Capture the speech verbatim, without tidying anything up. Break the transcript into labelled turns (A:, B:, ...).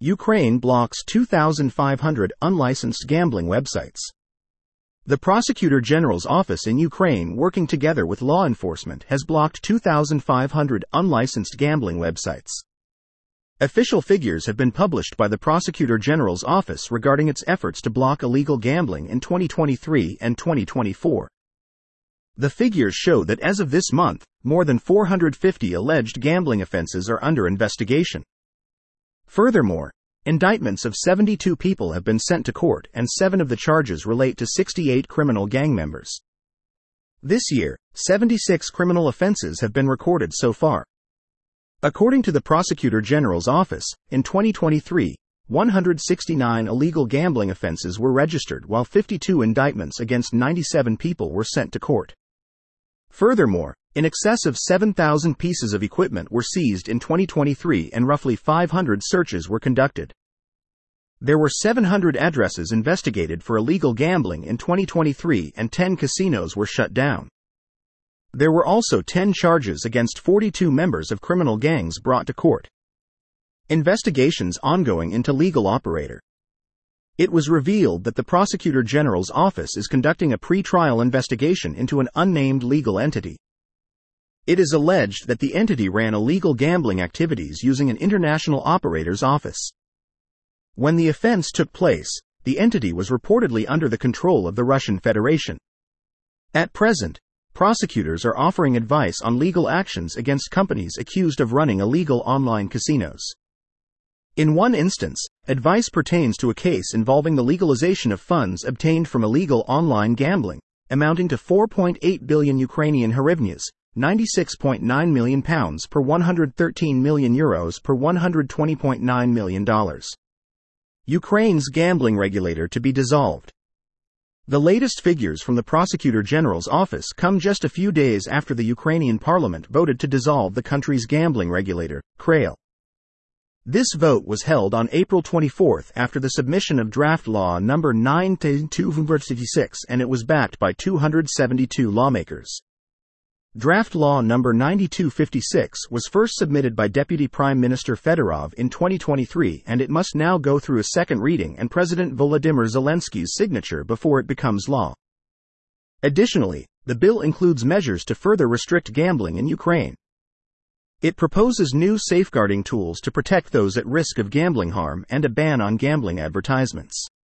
A: Ukraine blocks two thousand five hundred unlicensed gambling websites. The Prosecutor General's office in Ukraine, working together with law enforcement, has blocked two thousand five hundred unlicensed gambling websites. Official figures have been published by the Prosecutor General's office regarding its efforts to block illegal gambling in twenty twenty-three and twenty twenty-four. The figures show that as of this month, more than four hundred fifty alleged gambling offenses are under investigation. Furthermore, indictments of seventy-two people have been sent to court, and seven of the charges relate to sixty-eight criminal gang members. This year, seventy-six criminal offenses have been recorded so far. According to the Prosecutor General's office, in twenty twenty-three, one hundred sixty-nine illegal gambling offenses were registered, while fifty-two indictments against ninety-seven people were sent to court. Furthermore, in excess of seven thousand pieces of equipment were seized in twenty twenty-three and roughly five hundred searches were conducted. There were seven hundred addresses investigated for illegal gambling in twenty twenty-three and ten casinos were shut down. There were also ten charges against forty-two members of criminal gangs brought to court. Investigations ongoing into legal operator. It was revealed that the Prosecutor General's office is conducting a pre-trial investigation into an unnamed legal entity. It is alleged that the entity ran illegal gambling activities using an international operator's office. When the offense took place, the entity was reportedly under the control of the Russian Federation. At present, prosecutors are offering advice on legal actions against companies accused of running illegal online casinos. In one instance, advice pertains to a case involving the legalization of funds obtained from illegal online gambling, amounting to four point eight billion Ukrainian hryvnias, ninety-six point nine million pounds per one hundred thirteen million euros per one hundred twenty point nine million dollars. Ukraine's gambling regulator to be dissolved. The latest figures from the Prosecutor General's office come just a few days after the Ukrainian parliament voted to dissolve the country's gambling regulator, K R A L. This vote was held on April twenty-fourth after the submission of draft law number nine two fifty-six, and it was backed by two hundred seventy-two lawmakers. Draft law number ninety-two fifty-six was first submitted by Deputy Prime Minister Fedorov in twenty twenty-three, and it must now go through a second reading and President Volodymyr Zelensky's signature before it becomes law. Additionally, the bill includes measures to further restrict gambling in Ukraine. It proposes new safeguarding tools to protect those at risk of gambling harm and a ban on gambling advertisements.